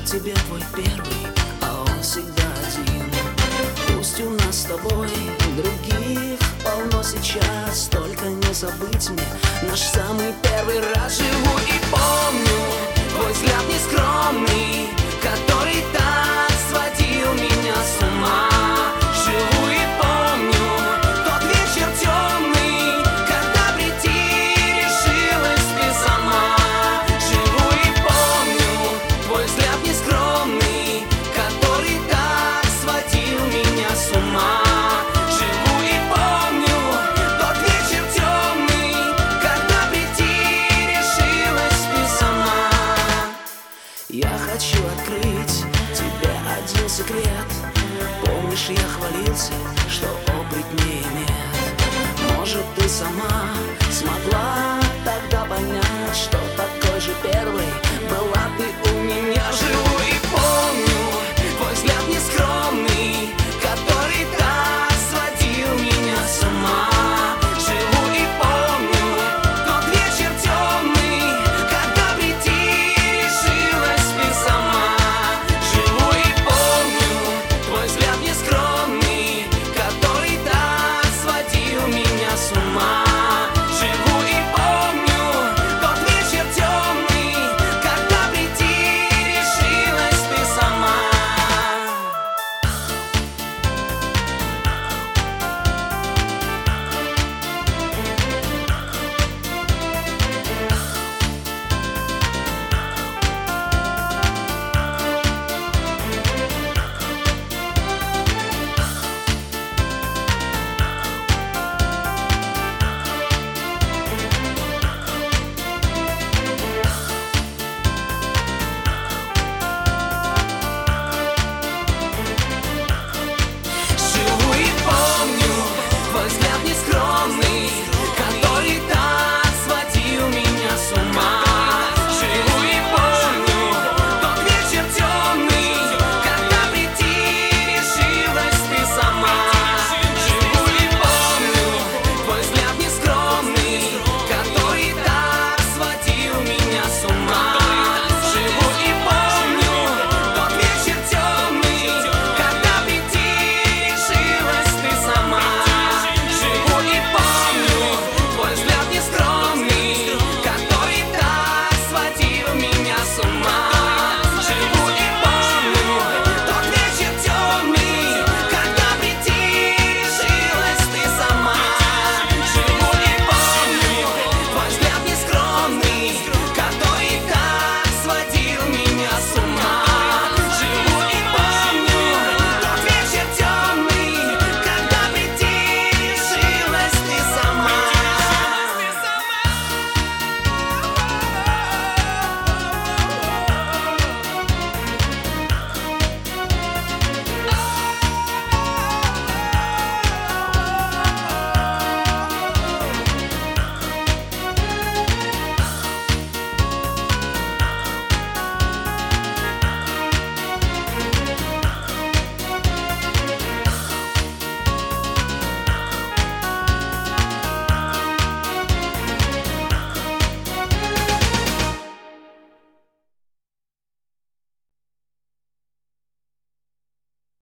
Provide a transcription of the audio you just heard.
тебе твой первый, а он всегда один. Пусть у нас с тобой других полно сейчас, только не забыть мне наш самый первый раз. Живу и помню твой взгляд нескромный, который так сводил меня с ума. Живу и помню тот вечер темный, когда прийти решилась ты сама. Живу и помню твой взгляд нескромный, который так сводил меня с ума. Живу и помню тот вечер темный, когда прийти решилась ты сама. Я хочу открыть тебе один секрет. Помнишь, я хвалился, что опыт не имеет. Может, ты сама